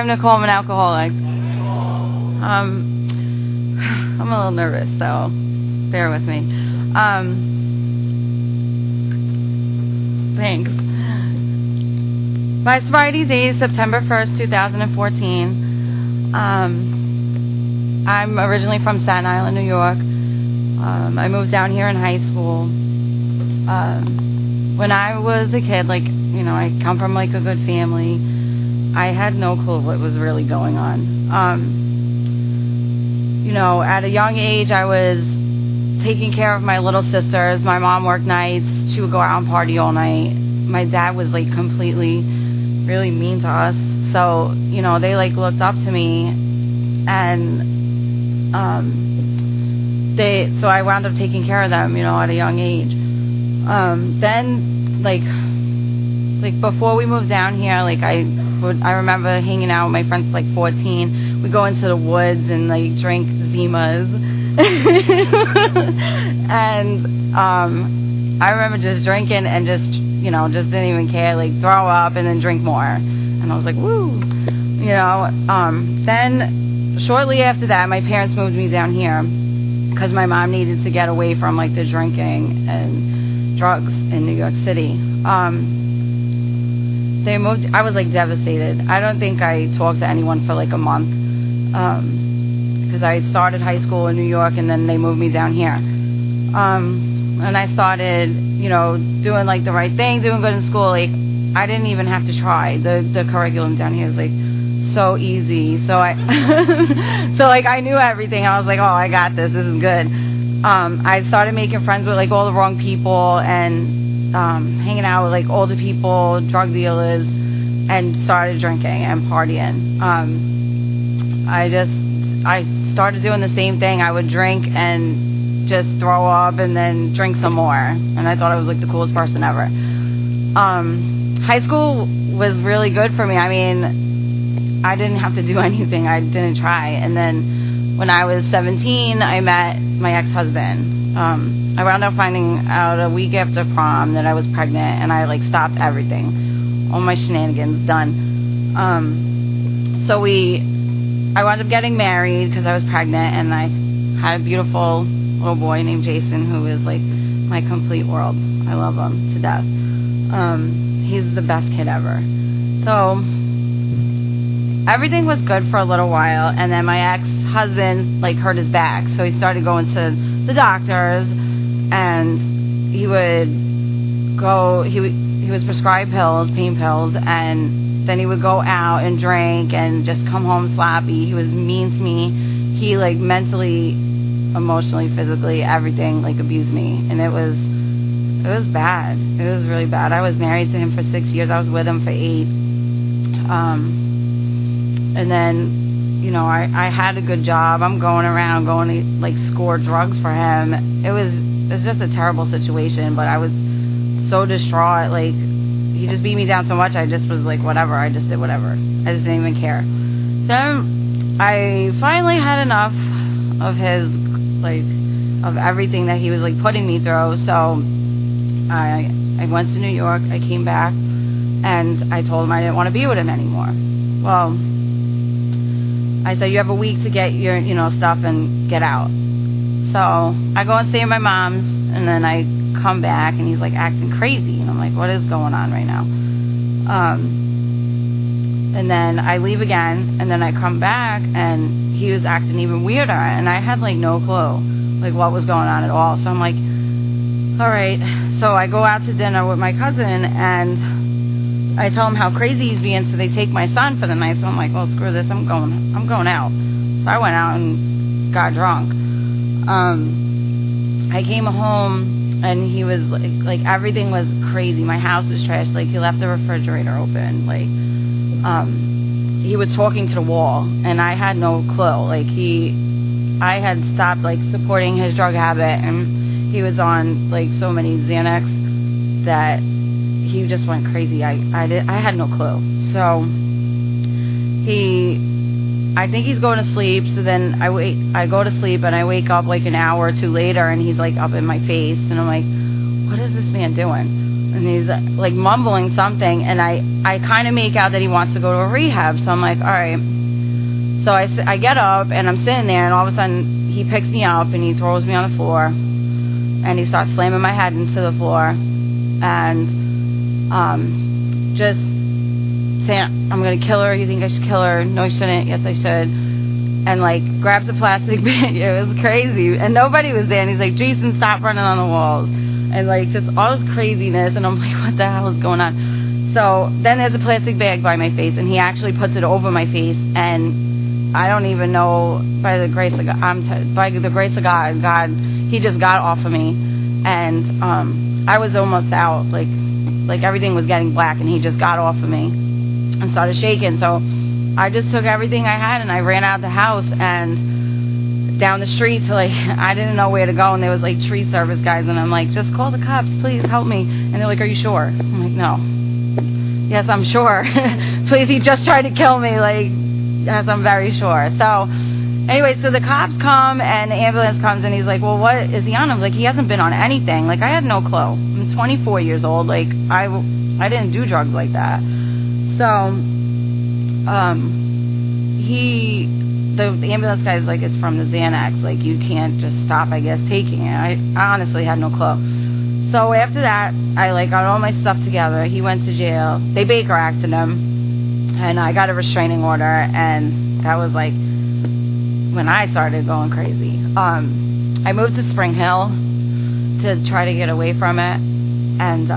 I'm Nicole. I'm an alcoholic. I'm a little nervous, so bear with me. Thanks. My sobriety date is September 1st, 2014. I'm originally from Staten Island, New York. I moved down here in high school. When I was a kid, I come from a good family. I had no clue what was really going on. At a young age, I was taking care of my little sisters. My mom worked nights. She would go out and party all night. My dad was completely really mean to us. So, they looked up to me, and so I wound up taking care of them, at a young age. Then before we moved down here, I remember hanging out with my friends 14. We'd go into the woods and drink Zimas. And I remember just drinking and just didn't even care, throw up and then drink more. And I was like, woo. Then shortly after that, my parents moved me down here because my mom needed to get away from the drinking and drugs in New York City. They moved. I was devastated. I don't think I talked to anyone for a month because I started high school in New York and then they moved me down here. And I started, doing the right thing, doing good in school. I didn't even have to try. The curriculum down here is so easy. So I I knew everything. I was oh, I got this. This is good. I started making friends with all the wrong people and hanging out with older people, drug dealers, and started drinking and partying. I started doing the same thing. I would drink and just throw up and then drink some more, and I thought I was the coolest person ever. High school was really good for me. I mean, I didn't have to do anything. I didn't try. And then when I was 17, I met my ex-husband. I wound up finding out a week after prom that I was pregnant, and I stopped everything. All my shenanigans done. So I wound up getting married because I was pregnant, and I had a beautiful little boy named Jason who is my complete world. I love him to death. He's the best kid ever. So everything was good for a little while, and then my ex-husband hurt his back, so he started going to the doctors, and he was prescribed pills, pain pills, and then he would go out and drink and just come home sloppy. He was mean to me. He mentally, emotionally, physically, everything abused me, and it was bad. It was really bad. I was married to him for 6 years. I was with him for 8. And then I had a good job. I'm going around going to score drugs for him. It was just a terrible situation, but I was so distraught. He just beat me down so much. I just was whatever. I just did whatever. I just didn't even care. So I finally had enough of his of everything that he was putting me through. So I went to New York. I came back and I told him I didn't want to be with him anymore. Well, I said, you have a week to get your, stuff and get out. So I go and stay at my mom's, and then I come back, and he's acting crazy. And I'm what is going on right now? And then I leave again, and then I come back, and he was acting even weirder. And I had no clue, what was going on at all. So I'm all right. So I go out to dinner with my cousin, and I tell him how crazy he's being, so they take my son for the night. So I'm well, screw this, I'm going out. So I went out and got drunk. I came home, and he was everything was crazy. My house was trashed. He left the refrigerator open. He was talking to the wall, and I had no clue. I had stopped supporting his drug habit, and he was on so many Xanax that he just went crazy. I had no clue. So I think he's going to sleep. So then I go to sleep, and I wake up an hour or two later, and he's up in my face, and I'm what is this man doing? And he's like mumbling something, and I kind of make out that he wants to go to a rehab. So I'm like, all right. So I get up, and I'm sitting there, and all of a sudden he picks me up, and he throws me on the floor, and he starts slamming my head into the floor, and just saying, I'm going to kill her. You think I should kill her? No, you shouldn't. Yes, I should. And, like, grabs a plastic bag. It was crazy. And nobody was there. And he's like, Jason, stop running on the walls. And, like, just all this craziness. And I'm like, what the hell is going on? So then there's a plastic bag by my face. And he actually puts it over my face. And I don't even know, by the grace of God, by the grace of God, he just got off of me. And I was almost out. Like everything was getting black. And he just got off of me and started shaking. So I just took everything I had and I ran out of the house and down the street to, like, I didn't know where to go, and there was like tree service guys, and I'm like, just call the cops, please help me. And they're like, are you sure? I'm like, no. Yes, I'm sure. Please, he just tried to kill me. Like, yes, I'm very sure. So anyway, so the cops come and the ambulance comes, and he's like, well, what is he on? I'm like, he hasn't been on anything. Like, I had no clue. I'm 24 years old. Like, I didn't do drugs like that. So the ambulance guy's like, it's from the Xanax, like, you can't just stop, I guess, taking it. I honestly had no clue. So after that, I, like, got all my stuff together. He went to jail. They Baker acted him, and I got a restraining order, and that was, like, when I started going crazy. I moved to Spring Hill to try to get away from it, and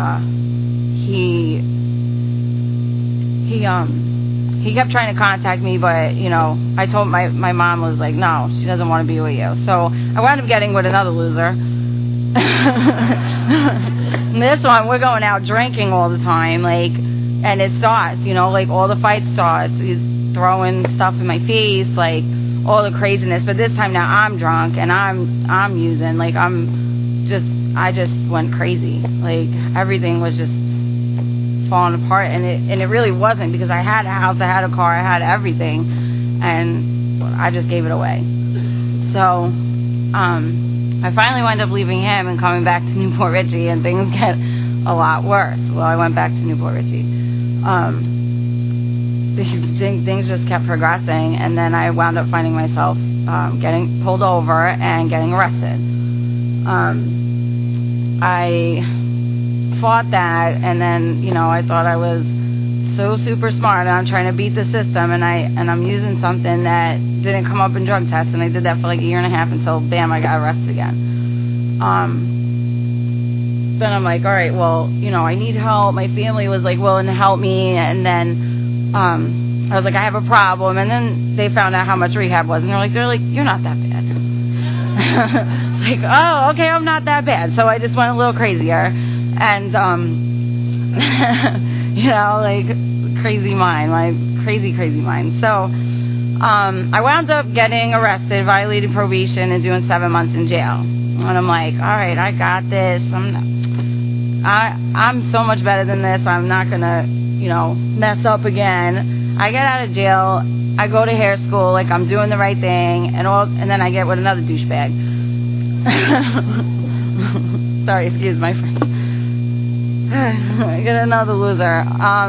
he kept trying to contact me, but, you know, I told my mom was like, no, she doesn't want to be with you. So I wound up getting with another loser. And this one, we're going out drinking all the time, like, and it starts, you know, like, all the fights starts. He's throwing stuff in my face, like, all the craziness. But this time now I'm drunk and I'm using, like, I just went crazy. Like, everything was just falling apart, and it really wasn't, because I had a house, I had a car, I had everything, and I just gave it away. So I finally wound up leaving him and coming back to Newport Richey, and things get a lot worse. Well, I went back to Newport Richey. Things just kept progressing, and then I wound up finding myself getting pulled over and getting arrested. I fought that, and then, you know, I thought I was so super smart, and I'm trying to beat the system, and I'm using something that didn't come up in drug tests, and I did that for like a year and a half until, bam, I got arrested again. Then I'm like, all right, well, you know, I need help. My family was like willing to help me, and then I was like, I have a problem, and then they found out how much rehab was, and they're like, you're not that bad. Like, oh, okay, I'm not that bad. So I just went a little crazier. And, you know, like, crazy mind, my crazy mind. So, I wound up getting arrested, violating probation, and doing 7 months in jail. And I'm like, all right, I got this. I'm so much better than this. I'm not gonna, you know, mess up again. I get out of jail. I go to hair school, like, I'm doing the right thing, and then I get with another douchebag. Sorry, excuse my French. I get another loser.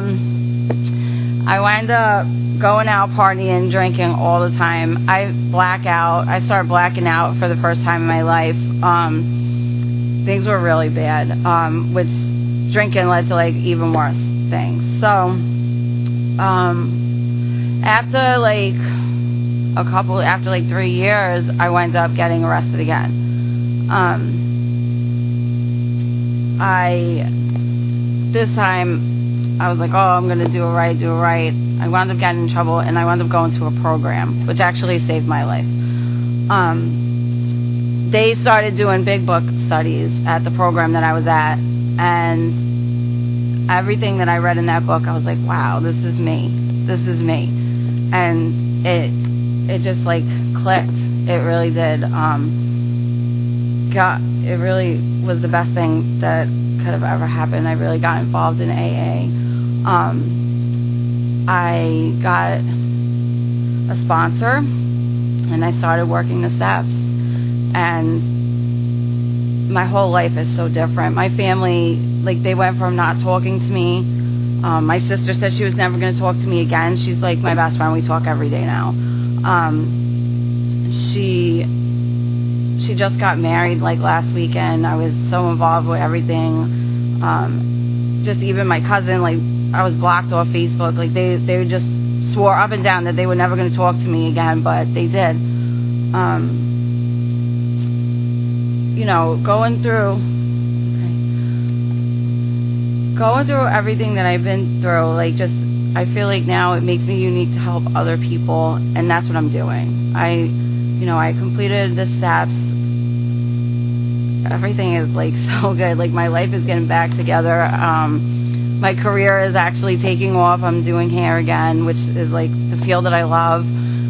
I wind up going out partying, drinking all the time. I black out. I start blacking out for the first time in my life. Things were really bad, which drinking led to, like, even worse things. So, after like 3 years, I wound up getting arrested again. This time, I was like, oh, I'm going to do it right. I wound up getting in trouble, and I wound up going to a program, which actually saved my life. They started doing big book studies at the program that I was at, and everything that I read in that book, I was like, wow, this is me. And it just, like, clicked. It really did. It really was the best thing that could have ever happened. I really got involved in AA. I got a sponsor, and I started working the steps, and my whole life is so different. My family like, they went from not talking to me. My sister said she was never going to talk to me again. She's like my best friend. We talk every day now. She just got married like last weekend. I was so involved with everything. Just even my cousin, like, I was blocked off Facebook. Like, they just swore up and down that they were never going to talk to me again, but they did. You know, going through everything that I've been through, like, just, I feel like now it makes me unique to help other people, and that's what I'm doing. I completed the steps. Everything is, like, so good. Like, my life is getting back together. My career is actually taking off. I'm doing hair again, which is, like, the field that I love.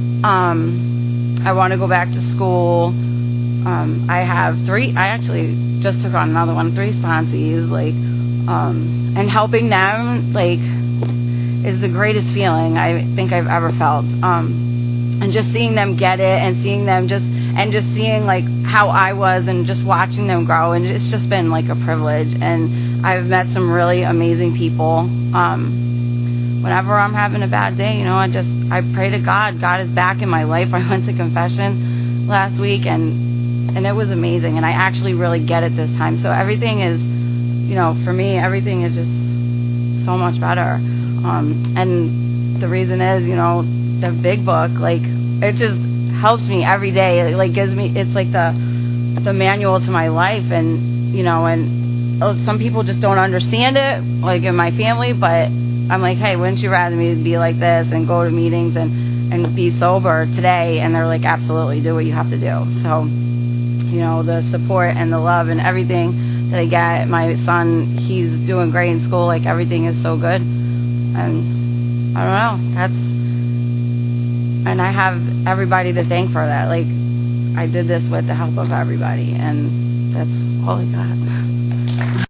I want to go back to school. I actually just took on another one, 3 sponsees, like, and helping them, like, is the greatest feeling I think I've ever felt. And just seeing them get it, and seeing them just seeing, like, how I was, and just watching them grow, and it's just been, like, a privilege. And I've met some really amazing people. Whenever I'm having a bad day, you know, I pray to God. God is back in my life. I went to confession last week, and it was amazing, and I actually really get it this time. So everything is, you know, for me, everything is just so much better. And the reason is, you know, the big book, like, it just helps me every day. It, like, gives me, it's like the manual to my life. And, you know, and some people just don't understand it, like in my family, but I'm like, hey, wouldn't you rather me be like this and go to meetings and be sober today? And they're like, absolutely, do what you have to do. So, you know, the support and the love and everything that I get. My son, he's doing great in school. Like, everything is so good. And I don't know, and I have everybody to thank for that. Like, I did this with the help of everybody, and that's all I got.